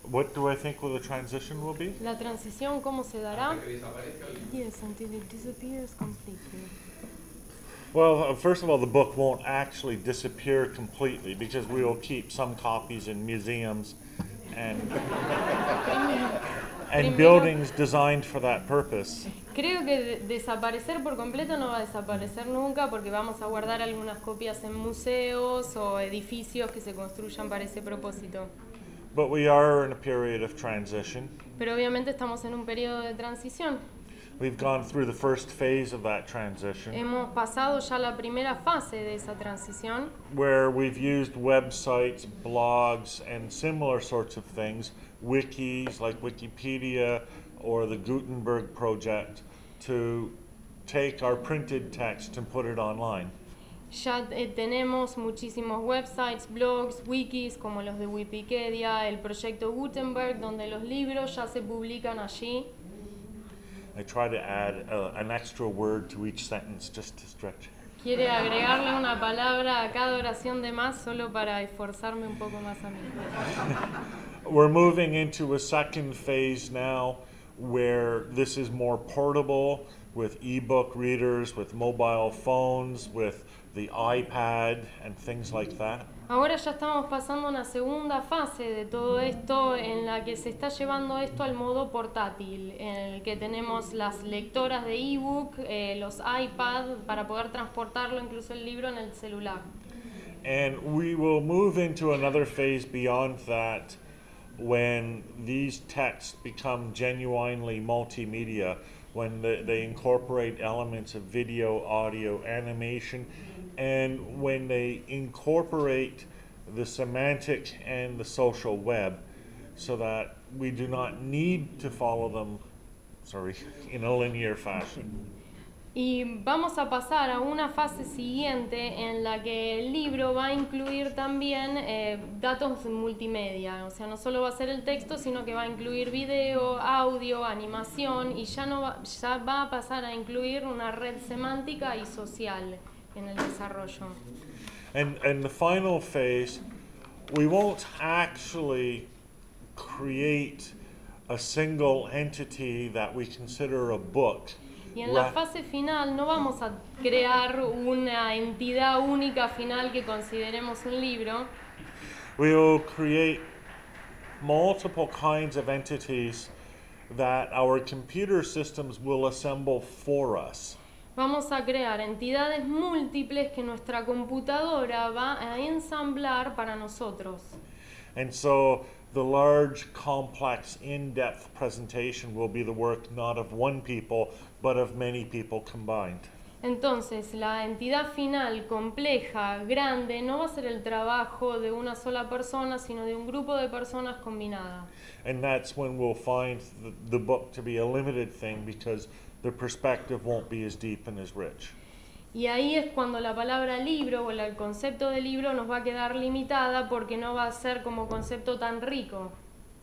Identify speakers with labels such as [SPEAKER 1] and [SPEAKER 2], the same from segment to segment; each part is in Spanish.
[SPEAKER 1] What do I think the transition will be?
[SPEAKER 2] La transición, ¿cómo se dará?
[SPEAKER 3] Hasta que desaparezca el libro.
[SPEAKER 2] Yes, until it disappears completely.
[SPEAKER 1] Well, first of all, the book won't actually disappear completely because we will keep some copies in museums and
[SPEAKER 2] Primero-
[SPEAKER 1] buildings designed for that purpose.
[SPEAKER 2] Creo que desaparecer por completo no va a desaparecer nunca porque vamos a guardar algunas copias en museos o edificios que se construyan para ese propósito.
[SPEAKER 1] But we are in a period of transition.
[SPEAKER 2] Pero obviamente estamos en un periodo de transición.
[SPEAKER 1] We've gone through the first phase of that transition,
[SPEAKER 2] Hemos pasado ya la primera fase de esa transición,
[SPEAKER 1] where we've used websites, blogs, and similar sorts of things, wikis like Wikipedia or the Gutenberg Project, to take our printed text and put it online.
[SPEAKER 2] ya tenemos muchísimos websites, blogs, wikis como los de Wikipedia, el proyecto Gutenberg, donde los libros ya se publican allí.
[SPEAKER 1] I try to add an extra word to each sentence just to stretch.
[SPEAKER 2] Quiere agregarle una palabra a cada oración de más solo para esforzarme un poco más a mí.
[SPEAKER 1] We're moving into a second phase now where this is more portable with ebook readers, with mobile phones, with the iPad and things like that.
[SPEAKER 2] Ahora ya estamos pasando a una segunda fase de todo esto en la que se está llevando esto al modo portátil, en el que tenemos las lectoras de ebook, los iPad para poder transportarlo, incluso el libro en el celular.
[SPEAKER 1] And we will move into another phase beyond that when these texts become genuinely multimedia, when they incorporate elements of video, audio, animation, and when they incorporate the semantic and the social web so that we do not need to follow them, in a linear fashion.
[SPEAKER 2] Y vamos a pasar a una fase siguiente en la que el libro va a incluir también datos multimedia, o sea, no solo va a ser el texto, sino que va a incluir video, audio, animación y ya va a pasar a incluir una red semántica y social en el desarrollo.
[SPEAKER 1] And the final phase, we won't actually create a single entity that we consider a book.
[SPEAKER 2] Y en la fase final no vamos a crear una entidad única final que consideremos un libro.
[SPEAKER 1] We will create multiple kinds of entities that our computer systems will assemble for us.
[SPEAKER 2] Vamos a crear entidades múltiples que nuestra computadora va a ensamblar para nosotros.
[SPEAKER 1] And so the large, complex, in-depth presentation will be the work not of one people, but of many people combined.
[SPEAKER 2] Entonces, la entidad final, compleja, grande, no va a ser el trabajo de una sola persona, sino de un grupo de personas combinada.
[SPEAKER 1] And that's when we'll find the book to be a limited thing because the perspective won't be as deep and as rich.
[SPEAKER 2] Y ahí es cuando la palabra libro o el concepto de libro nos va a quedar limitada porque no va a ser como concepto tan rico.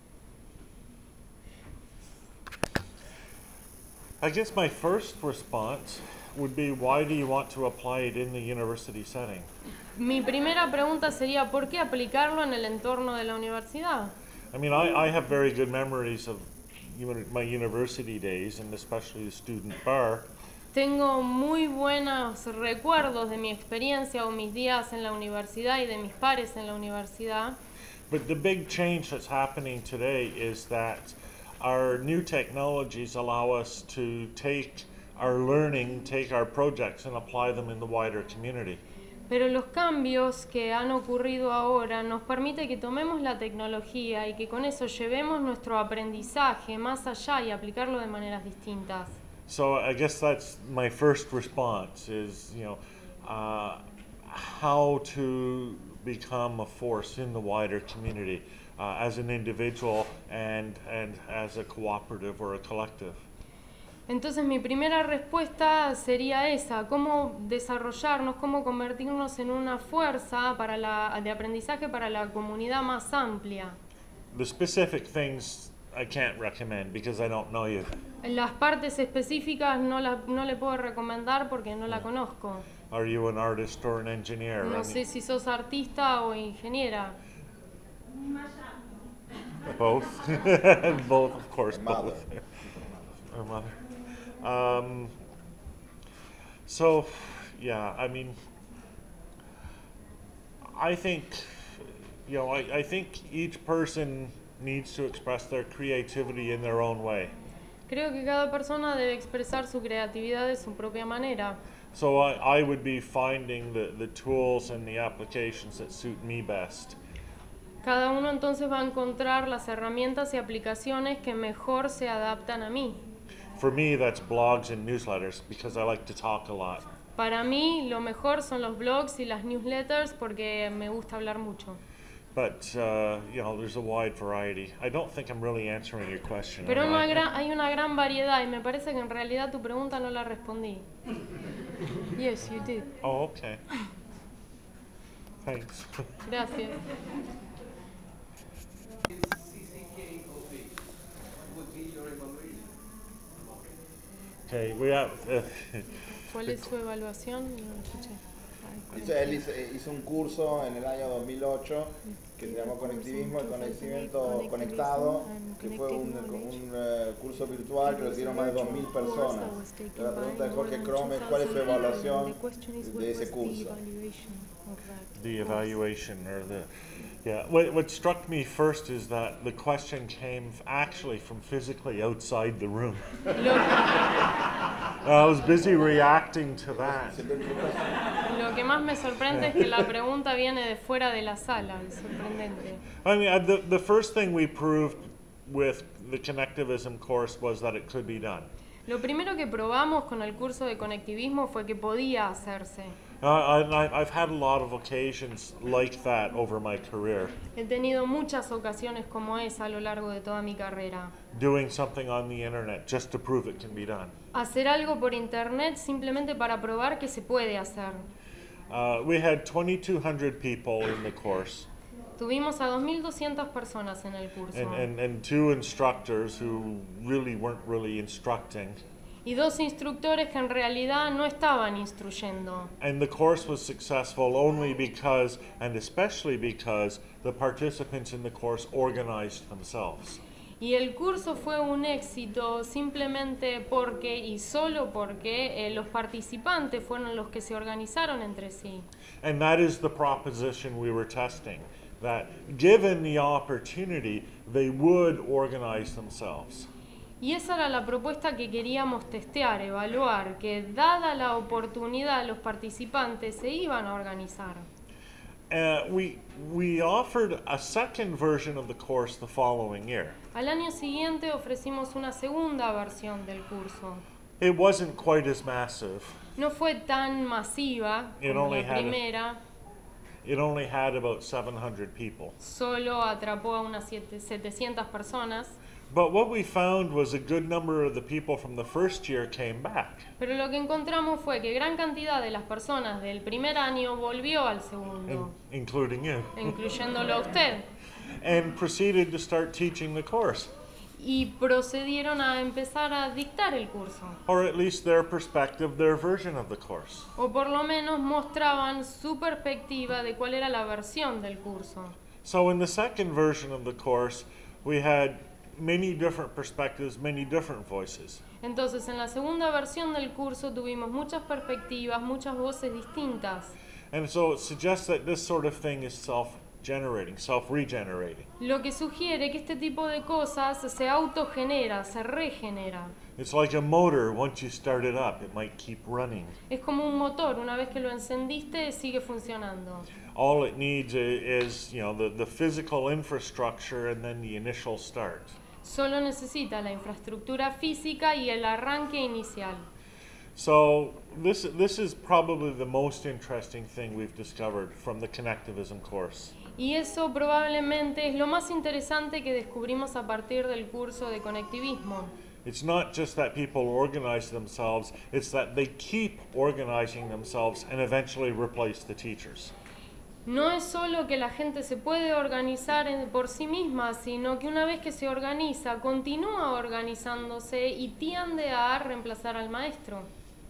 [SPEAKER 1] I guess my first response would be, why do you want to apply it in the university setting?
[SPEAKER 2] Mi primera pregunta sería, ¿por qué aplicarlo en el entorno de la universidad?
[SPEAKER 1] I mean, I have very good memories of my university days, and especially the student bar.
[SPEAKER 2] Tengo muy buenos recuerdos de mi experiencia o mis días en la universidad y de mis pares en la universidad.
[SPEAKER 1] But the big change that's happening today is that our new technologies allow us to take our learning, take our projects, and apply them in the wider community.
[SPEAKER 2] Pero los cambios que han ocurrido ahora nos permite que tomemos la tecnología y que con eso llevemos nuestro aprendizaje más allá y aplicarlo de maneras distintas.
[SPEAKER 1] So I guess that's my first response is, how to become a force in the wider community as an individual and as a cooperative or a collective.
[SPEAKER 2] Entonces mi primera respuesta sería esa, cómo desarrollarnos, cómo convertirnos en una fuerza de aprendizaje para la comunidad más amplia.
[SPEAKER 1] The specific things I can't recommend because I don't know you.
[SPEAKER 2] Las partes específicas no le puedo recomendar porque no la conozco.
[SPEAKER 1] Are you an artist or an engineer?
[SPEAKER 2] No sé si sos artista o ingeniera.
[SPEAKER 1] Both. Both, of course,
[SPEAKER 3] Mother.
[SPEAKER 1] both. Or mother. So, yeah, I mean, I think, I think each person needs to express their creativity in their own way.
[SPEAKER 2] Creo que cada persona debe expresar su creatividad de su propia manera.
[SPEAKER 1] So I would be finding the tools and the applications that suit me best.
[SPEAKER 2] Cada uno entonces va a encontrar las herramientas y aplicaciones que mejor se adaptan a mí.
[SPEAKER 1] For me, that's blogs and newsletters because I like to talk a lot.
[SPEAKER 2] Para mí lo mejor son los blogs y las newsletters porque me gusta hablar mucho.
[SPEAKER 1] But, there's a wide variety. I don't think I'm really answering your question.
[SPEAKER 2] Pero
[SPEAKER 1] am I?
[SPEAKER 2] hay una gran variedad y me parece que en realidad tu pregunta no la respondí. Yes, you did.
[SPEAKER 1] Oh, okay. Thanks.
[SPEAKER 2] Gracias.
[SPEAKER 1] Okay, we have.
[SPEAKER 2] ¿Cuál es su evaluación? No escuché.
[SPEAKER 3] Él hizo un curso en el año 2008 que se llamó Conectivismo y Conocimiento Conectado, que fue un curso virtual que lo hicieron más de 2.000 personas. La pregunta de Jorge Crome, ¿cuál es su evaluación de ese curso?
[SPEAKER 1] The evaluation or the. Yeah, what struck me first is that the question came actually from physically outside the room. I was busy reacting to that.
[SPEAKER 2] Lo que más me sorprende es que la pregunta viene de fuera de la sala, es sorprendente.
[SPEAKER 1] I mean, the first thing we proved with the connectivism course was that it could be done.
[SPEAKER 2] Lo primero que probamos con el curso de conectivismo fue que podía hacerse.
[SPEAKER 1] I've had a lot of occasions like that over my career.
[SPEAKER 2] He tenido muchas ocasiones como esa a lo largo de toda mi carrera.
[SPEAKER 1] Doing something on the internet just to prove it can be done.
[SPEAKER 2] Hacer algo por internet simplemente para probar que se puede hacer.
[SPEAKER 1] We had 2,200 people in the course.
[SPEAKER 2] Tuvimos a 2.200 personas en el curso
[SPEAKER 1] And two instructors who really weren't really instructing.
[SPEAKER 2] y 2 instructores que en realidad no estaban instruyendo.
[SPEAKER 1] And the course was successful only because, and especially because, the participants in the course organized themselves.
[SPEAKER 2] Y el curso fue un éxito simplemente porque y solo porque los participantes fueron los que se organizaron entre sí.
[SPEAKER 1] And that is the proposition we were testing, that given the opportunity, they would organize themselves.
[SPEAKER 2] Y esa era la propuesta que queríamos testear, evaluar, que dada la oportunidad los participantes se iban a organizar.
[SPEAKER 1] We offered a second version of the course the following year.
[SPEAKER 2] Al año siguiente ofrecimos una segunda versión del curso.
[SPEAKER 1] It wasn't quite as massive.
[SPEAKER 2] No fue tan masiva como la primera,
[SPEAKER 1] It only had about 700 people.
[SPEAKER 2] solo atrapó a unas 700 personas.
[SPEAKER 1] But what we found was a good number of the people from the first year came back.
[SPEAKER 2] Pero lo que encontramos fue que gran cantidad de las personas del primer año volvió al segundo,
[SPEAKER 1] Including you,
[SPEAKER 2] incluyéndolo a usted,
[SPEAKER 1] and proceeded to start teaching the course,
[SPEAKER 2] y procedieron a empezar a dictar el curso,
[SPEAKER 1] or at least their perspective, their version of the course.
[SPEAKER 2] o por lo menos mostraban su perspectiva de cuál era la versión del curso.
[SPEAKER 1] So in the second version of the course, we had many different perspectives, many different voices.
[SPEAKER 2] Entonces, en la segunda versión del curso tuvimos muchas perspectivas, muchas voces distintas.
[SPEAKER 1] And so it suggests that this sort of thing is self-generating, self-regenerating.
[SPEAKER 2] Lo que sugiere que este tipo de cosas se autogenera, se regenera.
[SPEAKER 1] It's like a motor. Once you start it up, it might keep running.
[SPEAKER 2] Es como un motor, una vez que lo encendiste, sigue funcionando.
[SPEAKER 1] All it needs is, the physical infrastructure and then the initial start.
[SPEAKER 2] Solo necesita la infraestructura física y el arranque inicial.
[SPEAKER 1] So this is probably the most interesting thing we've discovered from the connectivism course.
[SPEAKER 2] Y eso probablemente es lo más interesante que descubrimos a partir del curso de conectivismo.
[SPEAKER 1] It's not just that people organize themselves, it's that they keep organizing themselves and eventually replace the teachers.
[SPEAKER 2] No es solo que la gente se puede organizar por sí misma, sino que una vez que se organiza, continúa organizándose y tiende a reemplazar al maestro.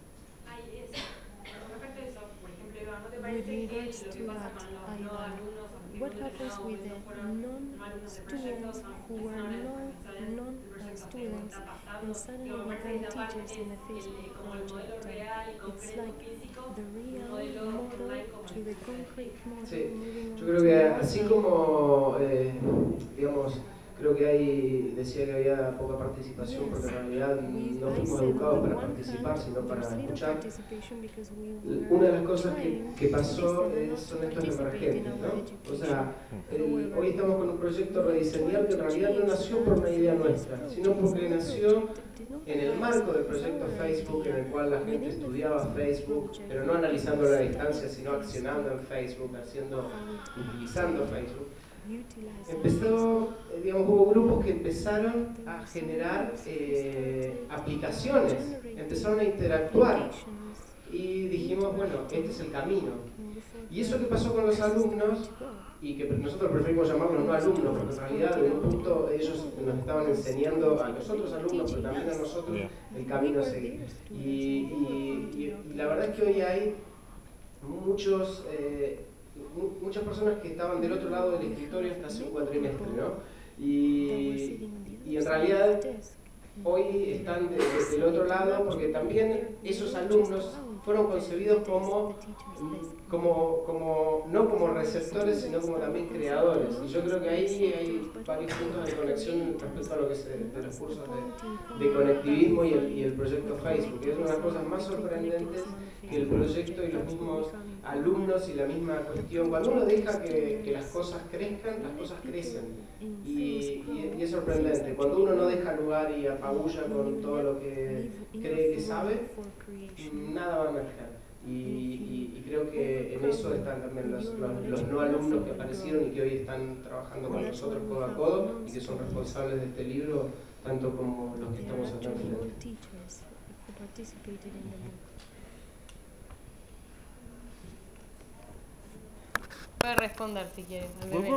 [SPEAKER 4] Respecto a eso, por ejemplo, Iván, ¿no te parece que lo que pasa con los alumnos
[SPEAKER 2] what happens with the students who were non-students and suddenly become teachers in a Facebook project. It's like the real model to the concrete model.
[SPEAKER 4] Sí,
[SPEAKER 2] moving
[SPEAKER 4] yo
[SPEAKER 2] on
[SPEAKER 4] creo
[SPEAKER 2] to
[SPEAKER 4] que
[SPEAKER 2] the
[SPEAKER 4] así
[SPEAKER 2] model.
[SPEAKER 4] como, digamos, creo que decía que había poca participación porque en realidad no fuimos educados para participar, sino para escuchar. Una de las cosas que pasó son estos emergentes, ¿no? O sea, hoy estamos con un proyecto rediseñado que en realidad no nació por una idea nuestra, sino porque nació en el marco del proyecto Facebook, en el cual la gente estudiaba Facebook, pero no analizando la distancia, sino accionando en Facebook, utilizando Facebook. Empezó, digamos, hubo grupos que empezaron a generar aplicaciones, empezaron a interactuar y dijimos, bueno, este es el camino. Y eso que pasó con los alumnos, y que nosotros preferimos llamarlos no alumnos, porque en realidad en un punto ellos nos estaban enseñando a los otros alumnos, pero también a nosotros, el camino a seguir. Y la verdad es que hoy hay muchas personas que estaban del otro lado del escritorio hasta hace un cuatrimestre, ¿no? Y en realidad hoy están del otro lado porque también esos alumnos fueron concebidos no como receptores, sino como también creadores. Y yo creo que ahí hay varios puntos de conexión respecto a lo que es de los cursos de conectivismo y el proyecto Facebook, que es una de las cosas más sorprendentes que el proyecto y los mismos alumnos y la misma cuestión. Cuando uno deja que las cosas crezcan, las cosas crecen. Y es sorprendente. Cuando uno no deja lugar y apabulla con todo lo que cree que sabe, nada va a emerger. Y creo que en eso están también los no alumnos que aparecieron y que hoy están trabajando con nosotros codo a codo y que son responsables de este libro, tanto como los que estamos acá enfrente.
[SPEAKER 2] Puede responder si quiere. al bebé.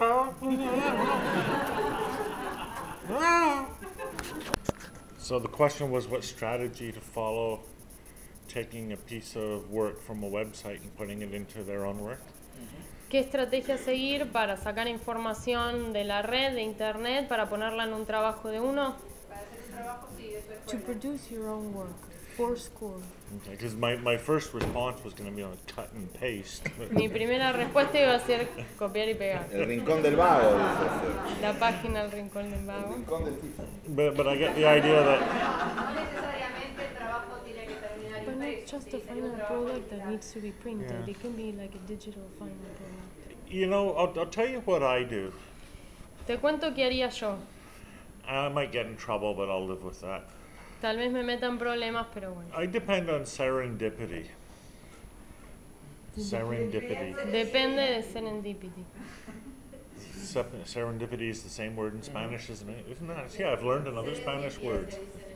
[SPEAKER 1] So the question was what strategy to follow taking a piece of work from a website and putting it into their own work.
[SPEAKER 2] ¿Qué estrategia seguir para sacar información de la red, de internet, para ponerla en un trabajo de uno? To produce your own work for school.
[SPEAKER 1] Okay, because my first response was going to be on cut and paste.
[SPEAKER 2] Mi primera respuesta iba a ser copiar y pegar.
[SPEAKER 3] El rincón del vago, dice.
[SPEAKER 2] La página El Rincón del
[SPEAKER 3] El
[SPEAKER 2] Vago.
[SPEAKER 3] rincón del tipo.
[SPEAKER 1] But I get the idea that
[SPEAKER 5] No necesariamente el trabajo tiene que terminar
[SPEAKER 2] But not
[SPEAKER 5] impreso.
[SPEAKER 2] just a final product that needs to be printed. It can be like a digital final product.
[SPEAKER 1] you know I'll tell you what I do.
[SPEAKER 2] Te cuento qué haría yo.
[SPEAKER 1] I might get in trouble, but I'll live with that.
[SPEAKER 2] Tal vez me metan problemas, pero bueno.
[SPEAKER 1] I depend on serendipity. Serendipity.
[SPEAKER 2] Depende de serendipity.
[SPEAKER 1] Serendipity is the same word in Spanish, isn't it? Isn't that? Yeah, I've learned another Spanish word.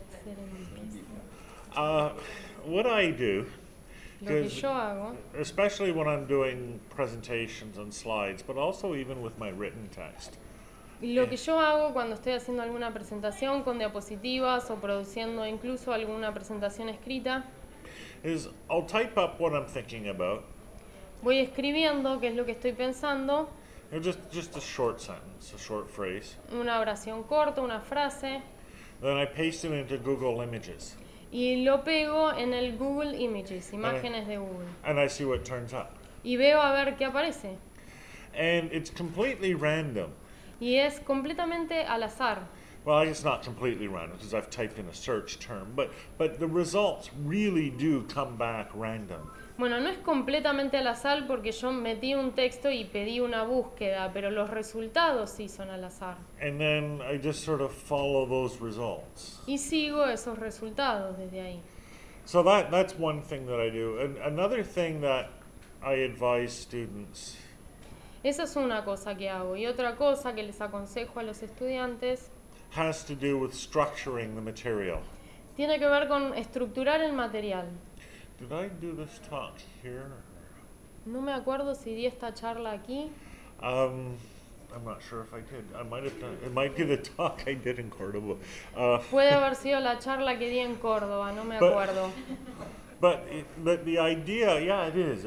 [SPEAKER 1] What I do,
[SPEAKER 2] Lo que
[SPEAKER 1] 'cause
[SPEAKER 2] yo hago,
[SPEAKER 1] especially when I'm doing presentations and slides, but also even with my written text,
[SPEAKER 2] lo que yo hago cuando estoy haciendo alguna presentación con diapositivas o produciendo incluso alguna presentación escrita,
[SPEAKER 1] is I'll type up what I'm thinking about,
[SPEAKER 2] voy escribiendo qué es lo que estoy pensando,
[SPEAKER 1] just a short sentence, a short phrase.
[SPEAKER 2] una oración corta, una frase,
[SPEAKER 1] Then I paste it into Google Images,
[SPEAKER 2] y lo pego en el Google Images, imágenes de Google,
[SPEAKER 1] and I see what turns up.
[SPEAKER 2] y veo a ver qué aparece.
[SPEAKER 1] And it's completely random.
[SPEAKER 2] Y es completamente al azar.
[SPEAKER 1] Well, I guess not completely random because I've typed in a search term, but the results really do come back random.
[SPEAKER 2] Bueno, no es completamente al azar porque yo metí un texto y pedí una búsqueda, pero los resultados sí son al azar.
[SPEAKER 1] And then I just sort of follow those results.
[SPEAKER 2] Y sigo esos resultados desde ahí.
[SPEAKER 1] So that's one thing that I do. And another thing that I advise students
[SPEAKER 2] Esa es una cosa que hago. Y otra cosa que les aconsejo a los estudiantes
[SPEAKER 1] has to do with structuring the material.
[SPEAKER 2] tiene que ver con estructurar el material.
[SPEAKER 1] Did I do this talk here?
[SPEAKER 2] No me acuerdo si di esta charla aquí.
[SPEAKER 1] I'm not sure if I did. I might have done. It might be the talk I did in Cordoba.
[SPEAKER 2] Puede haber sido la charla que di en Córdoba, no me
[SPEAKER 1] But-
[SPEAKER 2] acuerdo.
[SPEAKER 1] But the idea, yeah, it is.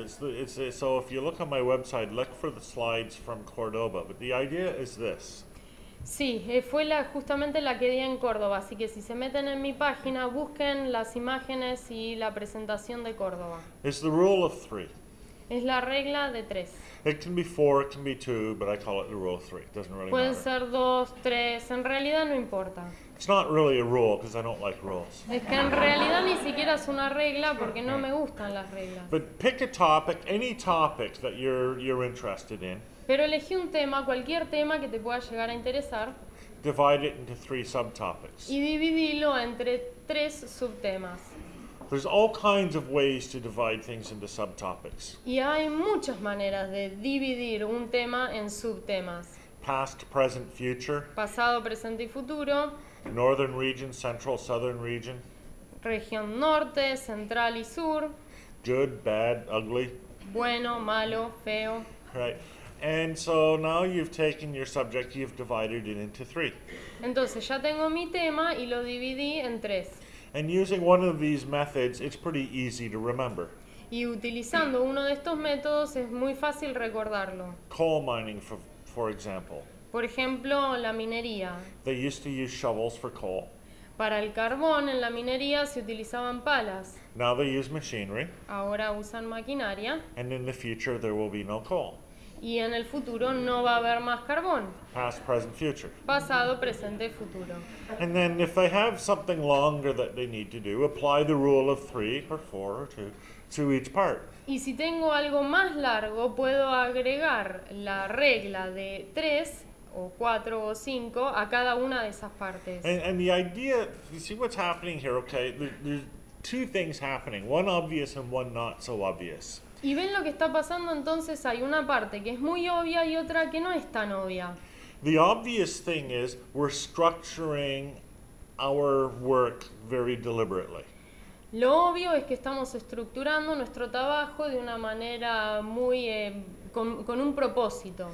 [SPEAKER 1] So if you look on my website, look for the slides from Cordoba. But the idea is this.
[SPEAKER 2] Sí, fue justamente la que di en Córdoba, así que si se meten en mi página, busquen las imágenes y la presentación de Córdoba.
[SPEAKER 1] It's the rule of three.
[SPEAKER 2] Es la regla de 3.
[SPEAKER 1] It can be 4, it can be 2, but I call it the rule of 3. It doesn't really
[SPEAKER 2] Pueden
[SPEAKER 1] matter.
[SPEAKER 2] ser 2, 3, en realidad no importa.
[SPEAKER 1] It's not really a rule because I don't like rules.
[SPEAKER 2] Es que en realidad ni siquiera es una regla porque no me gustan las reglas.
[SPEAKER 1] But pick a topic, any topic that you're interested in.
[SPEAKER 2] Pero elegí un tema, cualquier tema que te pueda llegar a interesar,
[SPEAKER 1] Divide it into 3 subtopics.
[SPEAKER 2] y dividilo entre 3 subtemas.
[SPEAKER 1] There's all kinds of ways to divide things into subtopics.
[SPEAKER 2] Y hay muchas maneras de dividir un tema en subtemas.
[SPEAKER 1] Past, present, future,
[SPEAKER 2] Pasado, presente y futuro,
[SPEAKER 1] northern region, central, southern region,
[SPEAKER 2] región norte, central y sur,
[SPEAKER 1] good, bad, ugly,
[SPEAKER 2] bueno, malo, feo.
[SPEAKER 1] right? And so now you've taken your subject, you've divided it into 3.
[SPEAKER 2] Entonces ya tengo mi tema y lo dividí en 3.
[SPEAKER 1] And using one of these methods, it's pretty easy to remember.
[SPEAKER 2] Y utilizando uno de estos métodos es muy fácil recordarlo.
[SPEAKER 1] Coal mining, for example.
[SPEAKER 2] Por ejemplo, la minería.
[SPEAKER 1] They used to use shovels for coal.
[SPEAKER 2] Para el carbón en la minería se utilizaban palas.
[SPEAKER 1] Now they use machinery,
[SPEAKER 2] Ahora usan maquinaria.
[SPEAKER 1] and in the future there will be no coal.
[SPEAKER 2] Y en el futuro no va a haber más carbón.
[SPEAKER 1] Past, present, future.
[SPEAKER 2] Pasado, presente y futuro.
[SPEAKER 1] And then if they have something longer that they need to do, apply the rule of 3 or 4 or 2 to each part.
[SPEAKER 2] Y si tengo algo más largo, puedo agregar la regla de 3 o 4 o 5 a cada una de esas partes.
[SPEAKER 1] And the idea, you see what's happening here, okay? There's 2 things happening, one obvious and one not so obvious.
[SPEAKER 2] Y ven lo que está pasando, entonces hay una parte que es muy obvia y otra que no es tan obvia.
[SPEAKER 1] The obvious thing is we're structuring our work very deliberately.
[SPEAKER 2] Lo obvio es que estamos estructurando nuestro trabajo de una manera muy con un propósito,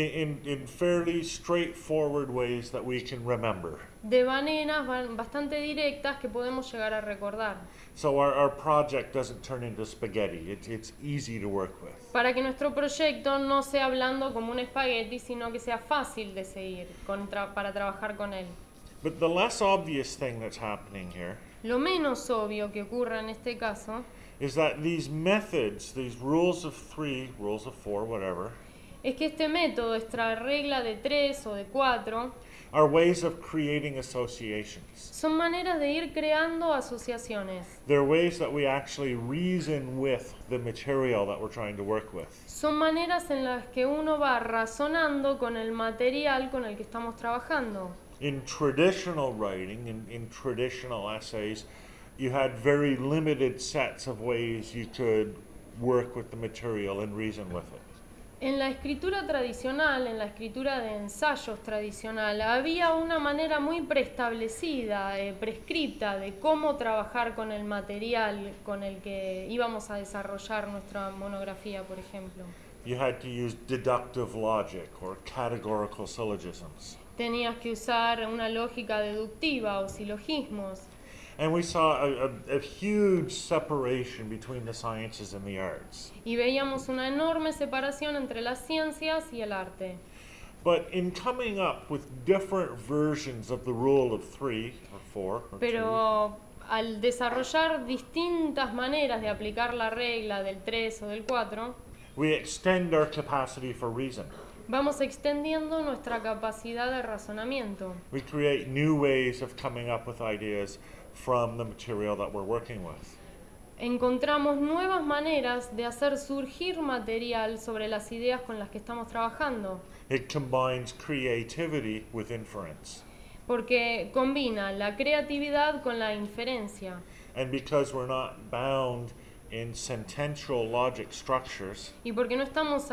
[SPEAKER 1] In fairly straightforward ways that we can remember.
[SPEAKER 2] de maneras bastante directas que podemos llegar a recordar,
[SPEAKER 1] So our project doesn't turn into spaghetti. It's easy to work with.
[SPEAKER 2] para que nuestro proyecto no sea blando como un espagueti, sino que sea fácil de seguir para trabajar con él.
[SPEAKER 1] But the less obvious thing that's happening here
[SPEAKER 2] Lo menos obvio que ocurra en este caso
[SPEAKER 1] is that these methods, these rules of 3, rules of 4, whatever,
[SPEAKER 2] es que este método, esta regla de 3 o de 4,
[SPEAKER 1] are ways of creating associations.
[SPEAKER 2] son maneras de ir creando asociaciones.
[SPEAKER 1] They're ways that we actually reason with the material that we're trying to work with.
[SPEAKER 2] Son maneras en las que uno va razonando con el material con el que estamos trabajando.
[SPEAKER 1] In traditional writing, in traditional essays, you had very limited sets of ways you could work with the material and reason with it.
[SPEAKER 2] En la escritura tradicional, en la escritura de ensayos tradicional, había una manera muy preestablecida, prescripta de cómo trabajar con el material con el que íbamos a desarrollar nuestra monografía, por ejemplo.
[SPEAKER 1] You had to use deductive logic or categorical syllogisms.
[SPEAKER 2] Tenías que usar una lógica deductiva o silogismos.
[SPEAKER 1] And we saw a huge separation between the sciences and the arts.
[SPEAKER 2] Y veíamos una enorme separación entre las ciencias y el arte.
[SPEAKER 1] But in coming up with different versions of the rule of 3 or 4 or 2,
[SPEAKER 2] Pero al desarrollar distintas maneras de aplicar la regla del 3 o del 4,
[SPEAKER 1] we extend our capacity for reason.
[SPEAKER 2] vamos extendiendo nuestra capacidad de razonamiento.
[SPEAKER 1] We create new ways of coming up with ideas from the material that we're working with.
[SPEAKER 2] Encontramos nuevas maneras de hacer surgir material sobre las ideas con las que estamos trabajando,
[SPEAKER 1] It combines creativity with inference.
[SPEAKER 2] porque combina la creatividad con la inferencia.
[SPEAKER 1] And because we're not bound in sentential logic structures,
[SPEAKER 2] Y porque no estamos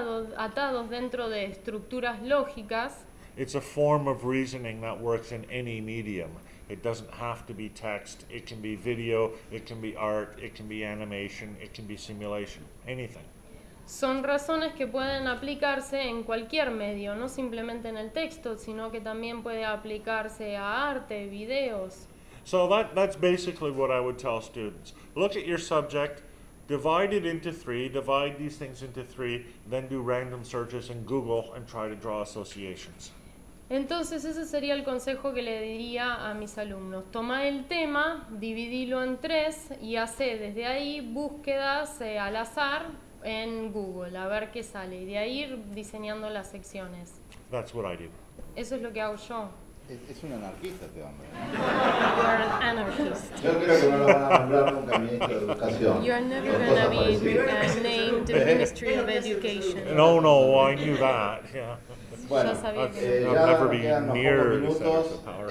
[SPEAKER 2] atados dentro de estructuras lógicas,
[SPEAKER 1] it's a form of reasoning that works in any medium. It doesn't have to be text, it can be video, it can be art, it can be animation, it can be simulation, anything.
[SPEAKER 2] son razones que pueden aplicarse en cualquier medio, no simplemente en el texto, sino que también puede aplicarse a arte, videos.
[SPEAKER 1] So that's basically what I would tell students. Look at your subject, divide it into three, divide these things into three, then do random searches in Google and try to draw associations.
[SPEAKER 2] Entonces ese sería el consejo que le diría a mis alumnos. Toma el tema, dividilo en tres y hace desde ahí búsquedas al azar en Google, a ver qué sale. Y de ahí ir diseñando las secciones.
[SPEAKER 1] That's what I do.
[SPEAKER 2] Eso es lo que hago yo.
[SPEAKER 3] Es un anarquista este hombre.
[SPEAKER 2] You're an anarchist.
[SPEAKER 3] Yo creo que no lo van a nombrar nunca ministro de Educación.
[SPEAKER 2] You're never
[SPEAKER 3] o
[SPEAKER 2] going
[SPEAKER 3] cosas
[SPEAKER 2] to be
[SPEAKER 3] parecidas.
[SPEAKER 2] named the Ministry of Education.
[SPEAKER 1] No, I knew that. Yeah.
[SPEAKER 3] Bueno,
[SPEAKER 2] Ya sabía que
[SPEAKER 1] I'll
[SPEAKER 3] ya
[SPEAKER 1] never be
[SPEAKER 3] quedan unos
[SPEAKER 1] near
[SPEAKER 3] pocos
[SPEAKER 1] the center of
[SPEAKER 3] minutos.
[SPEAKER 1] power.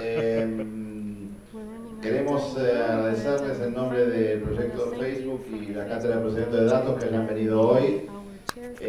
[SPEAKER 3] Queremos agradecerles en nombre del proyecto Facebook y la Cátedra de Procesamiento de Datos que hayan venido hoy.